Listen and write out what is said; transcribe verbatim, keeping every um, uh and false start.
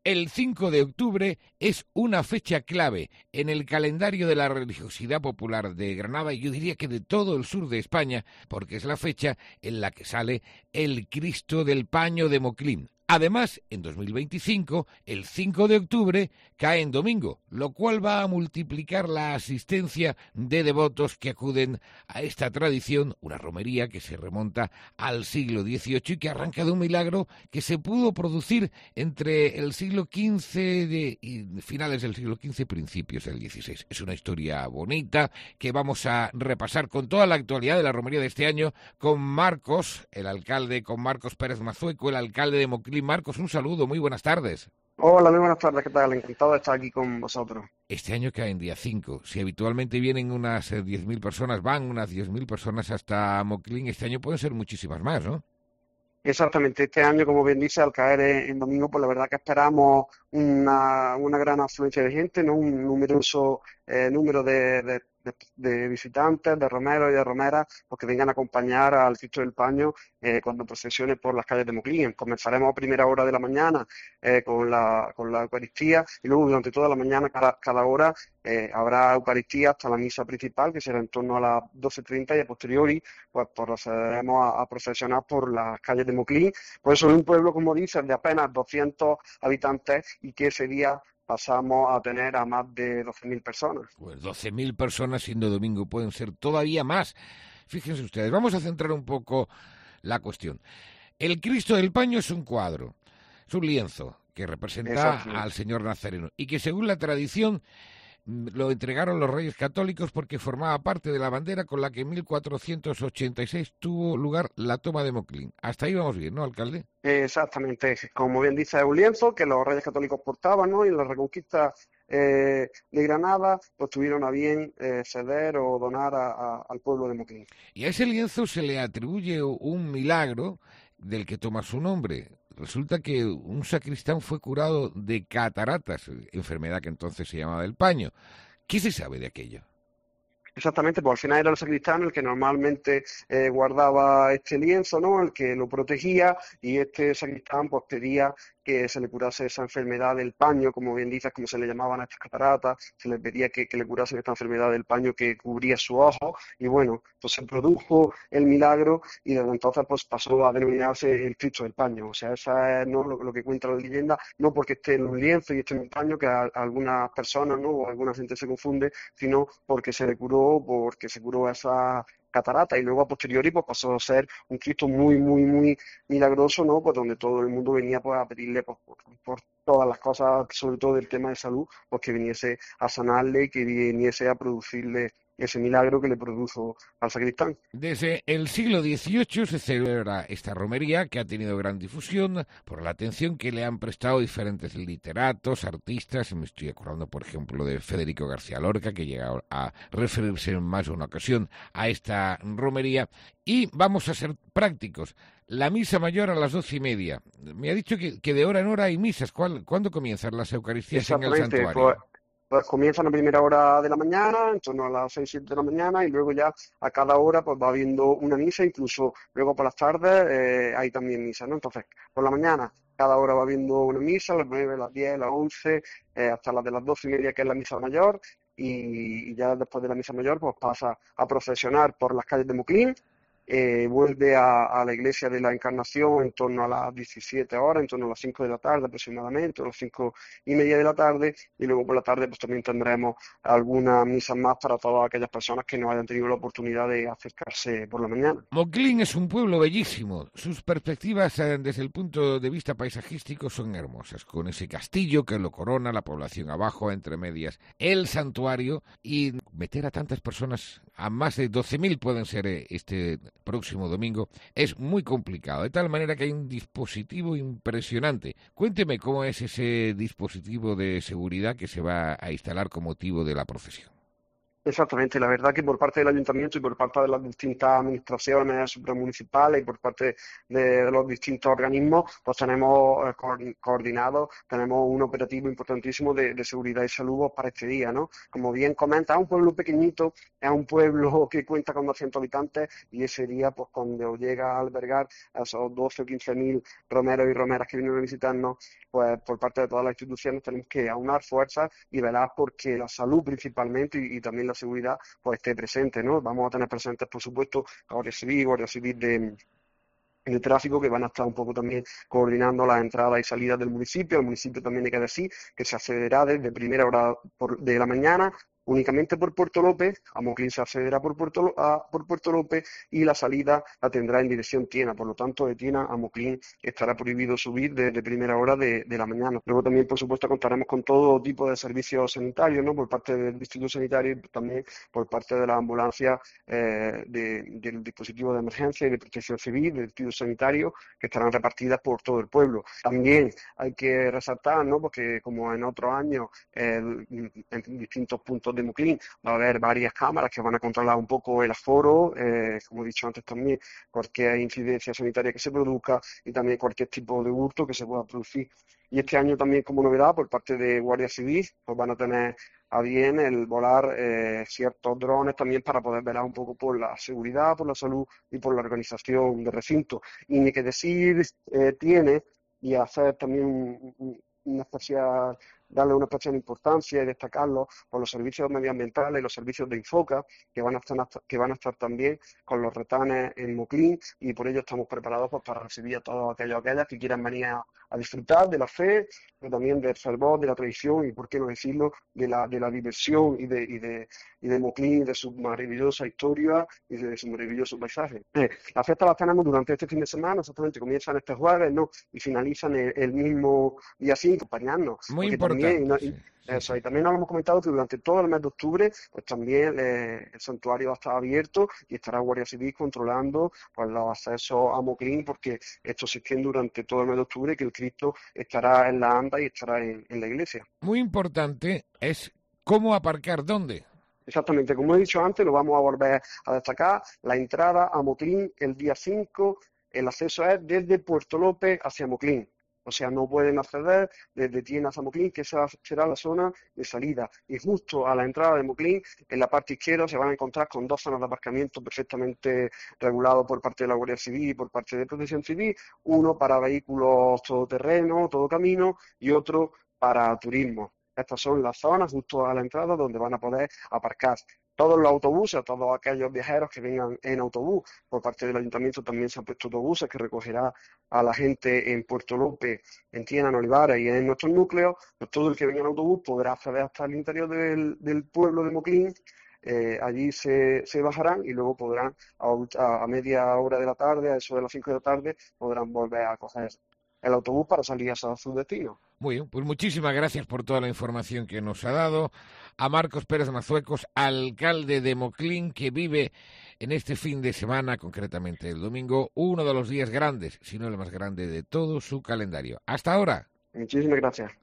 El cinco de octubre es una fecha clave en el calendario de la religiosidad popular de Granada y yo diría que de todo el sur de España, porque es la fecha en la que sale el Cristo del Paño de Moclín. Además, en dos mil veinticinco, el cinco de octubre cae en domingo, lo cual va a multiplicar la asistencia de devotos que acuden a esta tradición, una romería que se remonta al siglo dieciocho y que arranca de un milagro que se pudo producir entre el siglo quince de, y finales del siglo quince y principios del dieciséis. Es una historia bonita que vamos a repasar con toda la actualidad de la romería de este año con Marcos, el alcalde, con Marcos Pérez Mazueco, el alcalde de Moclín. Marcos, un saludo, muy buenas tardes. Hola, muy buenas tardes, ¿qué tal? Encantado de estar aquí con vosotros. Este año cae en día cinco. Si habitualmente vienen unas eh, diez mil personas, van unas diez mil personas hasta Moclín, este año pueden ser muchísimas más, ¿no? Exactamente, este año, como bien dice, al caer en, en domingo, pues la verdad que esperamos una, una gran afluencia de gente, ¿no? Un numeroso eh, número de, de, de, de visitantes, de romeros y de romeras, pues que vengan a acompañar al Cristo del Paño eh, cuando procesione por las calles de Moclín. Comenzaremos a primera hora de la mañana eh, con la, con la Eucaristía y luego durante toda la mañana, cada, cada hora, eh, habrá Eucaristía hasta la misa principal, que será en torno a las doce treinta y a posteriori, pues procederemos a, a procesionar por las calles de Moclín. Por eso es un pueblo, como dices, de apenas doscientos habitantes y que ese día pasamos a tener a más de doce mil personas. Pues doce mil personas siendo domingo, pueden ser todavía más. Fíjense ustedes, vamos a centrar un poco la cuestión. El Cristo del Paño es un cuadro, es un lienzo que representa al Señor Nazareno y que según la tradición lo entregaron los Reyes Católicos porque formaba parte de la bandera con la que en mil cuatrocientos ochenta y seis tuvo lugar la toma de Moclín. Hasta ahí vamos bien, ¿no, alcalde? Exactamente, como bien dice, es un lienzo que los Reyes Católicos portaban, ¿no? Y en la Reconquista eh, de Granada, pues tuvieron a bien eh, ceder o donar a, a, al pueblo de Moclín. Y a ese lienzo se le atribuye un milagro del que toma su nombre. Resulta que un sacristán fue curado de cataratas, enfermedad que entonces se llamaba del paño. ¿Qué se sabe de aquello? Exactamente, pues al final era el sacristán el que normalmente eh, guardaba este lienzo, ¿no? El que lo protegía y este sacristán pues pedía que se le curase esa enfermedad del paño, como bien dices, como se le llamaban a estas cataratas, se les pedía que, que le curasen esta enfermedad del paño que cubría su ojo, y bueno, pues se produjo el milagro y desde entonces pues pasó a denominarse el Cristo del Paño. O sea, esa es, ¿no? lo, lo que cuenta la leyenda, no porque esté en un lienzo y esté en un paño, que a, a algunas personas, ¿no? O a alguna gente se confunde, sino porque se le curó, porque se curó esa catarata y luego a posteriori pues pasó a ser un Cristo muy, muy, muy milagroso, ¿no? Pues donde todo el mundo venía pues a pedirle pues, por, por todas las cosas, sobre todo del tema de salud, pues que viniese a sanarle y que viniese a producirle ese milagro que le produjo al sacristán. Desde el siglo dieciocho se celebra esta romería que ha tenido gran difusión por la atención que le han prestado diferentes literatos, artistas. Me estoy acordando, por ejemplo, de Federico García Lorca, que llega a referirse en más de una ocasión a esta romería. Y vamos a ser prácticos. La misa mayor a las doce y media. Me ha dicho que, que de hora en hora hay misas. ¿Cuál, ¿Cuándo comienzan las Eucaristías en el santuario? Pues, pues comienzan a primera hora de la mañana, en torno a las seis, siete de la mañana, y luego ya a cada hora pues va habiendo una misa, incluso luego por las tardes eh, hay también misa, ¿no? Entonces, por la mañana cada hora va habiendo una misa, a las nueve, a las diez, a las once, eh, hasta las de las doce y media, que es la misa mayor, y, y ya después de la misa mayor pues pasa a procesionar por las calles de Moclín. Eh, vuelve a, a la iglesia de la Encarnación en torno a las diecisiete horas, en torno a las cinco de la tarde aproximadamente, o las cinco y media de la tarde, y luego por la tarde pues también tendremos algunas misas más para todas aquellas personas que no hayan tenido la oportunidad de acercarse por la mañana. Moclín es un pueblo bellísimo. Sus perspectivas eh, desde el punto de vista paisajístico son hermosas, con ese castillo que lo corona, la población abajo, entre medias, el santuario, y meter a tantas personas, a más de doce mil pueden ser eh, este próximo domingo, es muy complicado, de tal manera que hay un dispositivo impresionante. Cuénteme cómo es ese dispositivo de seguridad que se va a instalar con motivo de la procesión. Exactamente, la verdad que por parte del ayuntamiento y por parte de las distintas administraciones supramunicipales y por parte de, de los distintos organismos, pues tenemos eh, co- coordinados, tenemos un operativo importantísimo de, de seguridad y salud pues, para este día, ¿no? Como bien comenta, es un pueblo pequeñito, es un pueblo que cuenta con doscientos habitantes y ese día, pues cuando llega a albergar a esos doce o quince mil romeros y romeras que vienen a visitarnos, pues por parte de todas las instituciones tenemos que aunar fuerzas y velar porque la salud principalmente y, y también la seguridad pues esté presente, ¿no? Vamos a tener presentes, por supuesto, a Guardia Civil, Guardia Civil de, de tráfico que van a estar un poco también coordinando las entradas y salidas del municipio. El municipio también hay que decir que se accederá desde primera hora por- de la mañana únicamente por Puerto López, a Moclín se accederá por Puerto, Lo- a- por Puerto López y la salida la tendrá en dirección Tiena. Por lo tanto, de Tiena a Moclín estará prohibido subir desde primera hora de, de la mañana. Luego también, por supuesto, contaremos con todo tipo de servicios sanitarios, ¿no? Por parte del Distrito Sanitario y también por parte de la ambulancia eh, de- del dispositivo de emergencia y de protección civil, del Distrito Sanitario, que estarán repartidas por todo el pueblo. También hay que resaltar, ¿no? Porque como en otros años, eh, en distintos puntos de Moclín va a haber varias cámaras que van a controlar un poco el aforo, eh, como he dicho antes también, cualquier incidencia sanitaria que se produzca y también cualquier tipo de hurto que se pueda producir. Y este año también como novedad por parte de Guardia Civil, pues van a tener a bien el volar eh, ciertos drones también para poder velar un poco por la seguridad, por la salud y por la organización del recinto. Y ni que decir eh, tiene y hacer también un- un- una especial, darle una especial importancia y destacarlo por los servicios medioambientales y los servicios de Infoca que van a estar, que van a estar también con los retanes en Moclín y por ello estamos preparados pues, para recibir a todos aquellos aquellas que quieran venir a, a disfrutar de la fe, pero también del fervor, de la tradición y, por qué no decirlo, de la, de la diversión y de, y de, y de Moclín, de su maravillosa historia y de su maravilloso paisaje. Eh, las fiestas las tenemos durante este fin de semana, exactamente comienzan este jueves, ¿no? Y finalizan el, el mismo día cinco, acompañarnos, Muy porque también, y importante, no- sí, y sí, eso, sí. y también nos hemos comentado que durante todo el mes de octubre, pues también eh, el santuario va a estar abierto y estará Guardia Civil controlando pues, los accesos a Moclín, porque esto se extiende durante todo el mes de octubre, que el Cristo estará en la anda y estará en, en la iglesia. Muy importante es cómo aparcar, dónde. Exactamente, como he dicho antes, lo vamos a volver a destacar, la entrada a Moclín el día cinco, el acceso es desde Puerto López hacia Moclín. O sea, no pueden acceder desde Tiena a Moclín, que esa será la zona de salida. Y justo a la entrada de Moclín, en la parte izquierda, se van a encontrar con dos zonas de aparcamiento perfectamente regulados por parte de la Guardia Civil y por parte de Protección Civil, uno para vehículos todoterreno, todo camino, y otro para turismo. Estas son las zonas justo a la entrada donde van a poder aparcar. Todos los autobuses, todos aquellos viajeros que vengan en autobús, por parte del ayuntamiento también se han puesto autobuses que recogerá a la gente en Puerto López, en Tiena, en Olivares y en nuestros núcleos. Pues todo el que venga en autobús podrá acceder hasta el interior del, del pueblo de Moclín. Eh, allí se, se bajarán y luego podrán, a, a media hora de la tarde, a eso de las cinco de la tarde, podrán volver a coger el autobús para salir hacia su destino. Muy bien, pues muchísimas gracias por toda la información que nos ha dado. A Marcos Pérez Mazuecos, alcalde de Moclín, que vive en este fin de semana, concretamente el domingo, uno de los días grandes, si no el más grande de todo su calendario. Hasta ahora. Muchísimas gracias.